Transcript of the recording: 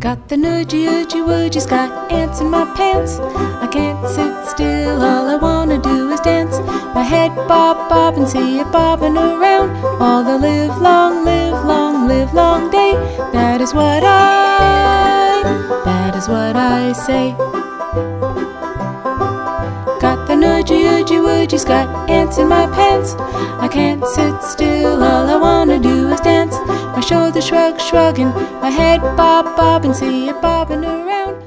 Got the nudgy, udgy, wudgies, got ants in my pants. I can't sit still, all I wanna do is dance. My head bob, bob, and see it bobbing around all the live long, live long, live long day. That is what I say. Got the nudgy, udgy, wudgies, got ants in my pants. I can't sit still, all I wanna do is dance. My shoulders shrug, shrugging, my head bob, bob, and see it bobbing around